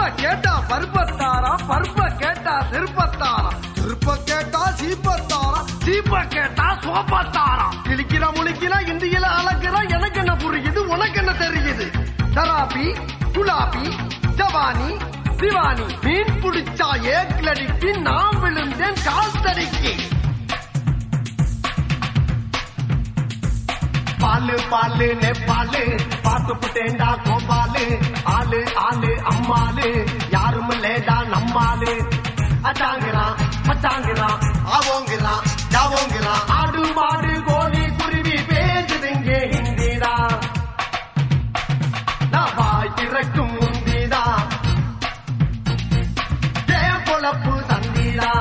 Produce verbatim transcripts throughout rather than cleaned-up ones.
கேட்டா பருப்பத்தாரா, பருப்ப கேட்டா திருப்பத்தாரா, திருப்ப கேட்டா சீப்பத்தாரா, சீப்ப கேட்டா சோப்பத்தாரா. கிளிக்கிற முழிக்கிற இந்தியில அழகுற எனக்கு என்ன புரியுது, உனக்கு என்ன தெரியுது? தராபி குலாபி ஜவானி திவானி மீன் பிடிச்சா ஏக்லடிக்கு நான் விழுந்தேன் கால் தடிக்கு. பாலு பாலு நெப்பாலு பாத்து புட்டேண்டா கோபாலு, ஆளு ஆளு அம்மாலு யாரும் லேடா நம்மாலு. அச்சாங்கிறான் பச்சாங்கிறான் ஆவோங்கிறான் ஜாவோங்கிறான், ஆடு மாடு கோழி குருவி பேசுதுங்க ஹிந்திதா. நான் வாய் திறக்கும் முந்திதா, ஏன் பொழப்பு தந்திதா,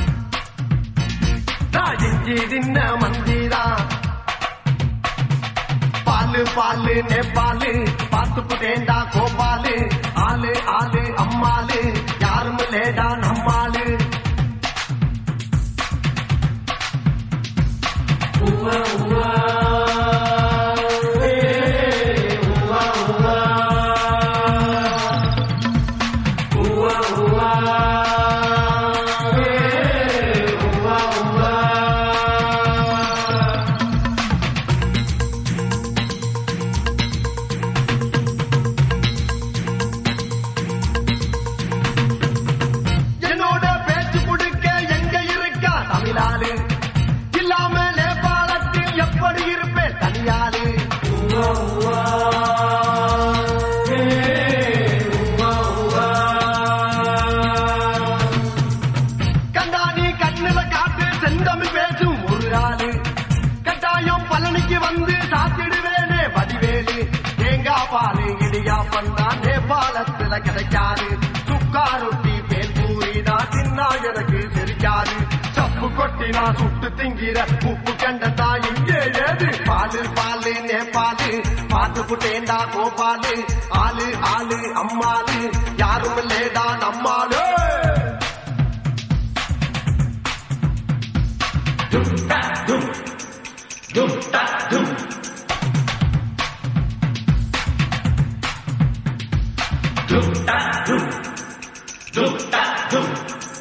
நான் இஞ்சி தின்ன மந்திதா. பாலு பாலு நெப்பாலு பாத்து புட்டேண்டா கோபாலு, ஆளு ஆளு அம்மாலு யாரும் லேடா நம்மாலு. உவா உவா உவா உவா உவா உவா உவா உவா. என்னோட பேச்சு கொடுக்க எங்க இருக்கா தமிழாலு, இல்லாம நேபாளத்தில் எப்படி இருப்பேன் தனியாலு. கண்டாணி கண்ணுல காட்டு செந்தமிழ் பேசும் ஒரு ஆளு, கட்டாயம் பழனிக்கு வந்து சாத்திடுவேனே வடிவேலு. தேங்காய் பாலு இடியா பண்ணா நேபாளத்துல கிடைக்காது, சுக்கா ரொட்டி பேல் பூரிதான் தின்னா எனக்கு தெரியாது. சப்பு கொட்டினா சுட்டு திங்கிற உப்பு கண்டதா இங்கே ஏது? பாலு பாலு நேபாலு பாத்து புட்டேண்டா கோபாலு, ஆளு ஆளு அம்மாலு யாரும் லேடா நம்மாலு. தும் தா தும் தும் தா தும் தும் தா தும் தும் தா தும்.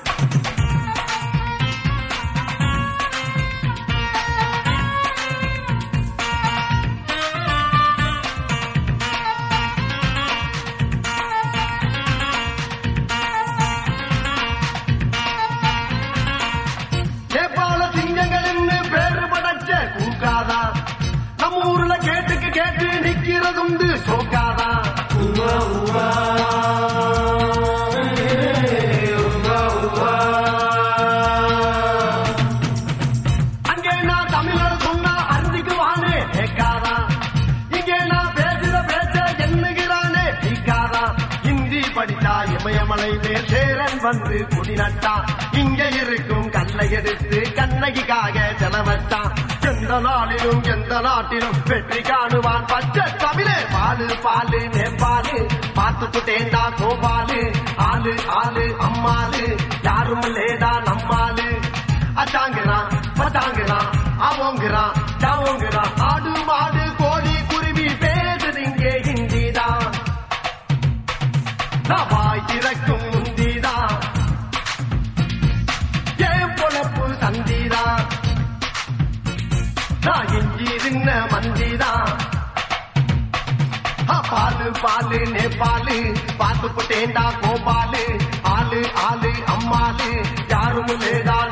நேபாள சிங்கங்களின்னு பேரு படைச்ச கூக்காதா, நம்ம ஊர்ல கேட்டுக்கு கேட்டு நிக்கிறதுண்டு சோக்காதா. உவா உவா உவா உவா. அங்கே நான் தமிழர் சொன்னா அருந்துக்கு வானே கேட்காதா, இங்கே நான் பேசுற பேச்ச என்னுகிறானே தீக்காதா. ஹிந்தி படித்தா இமயமலை மேல் சேரன் வந்து குடி நட்டா, இங்க இருக்கும் கல்லை எடுத்து கண்ணகிக்காக செலவட்டான். எந்த நாளிலும் எந்த நாட்டிலும் வெற்றி காணுவான் பச்சை தமிழே. பாலு பாலு நேபாலு பாத்து புட்டேண்டா கோபாலு, ஆளு ஆளு அம்மாலு யாரும் லேடா நம்மாலு. அச்சாங்கிறான் பச்சாங்கிறான் ஆவோங்கிறான் ஜாவோங்கிறான், ஆடு மாடு கோழி குருவி பேசுதிங்க ஹிந்திதா. நான் வாய் திறக்கும் முந்திதா, ஏன் பொழப்பு சந்திதா, நான் இஞ்சி தின்ன மந்திதா. பாலு பாலு நேபாலு பாத்து புட்டேண்டா கோபாலு, ஆளு ஆளு அம்மாலு யாரும் லேடா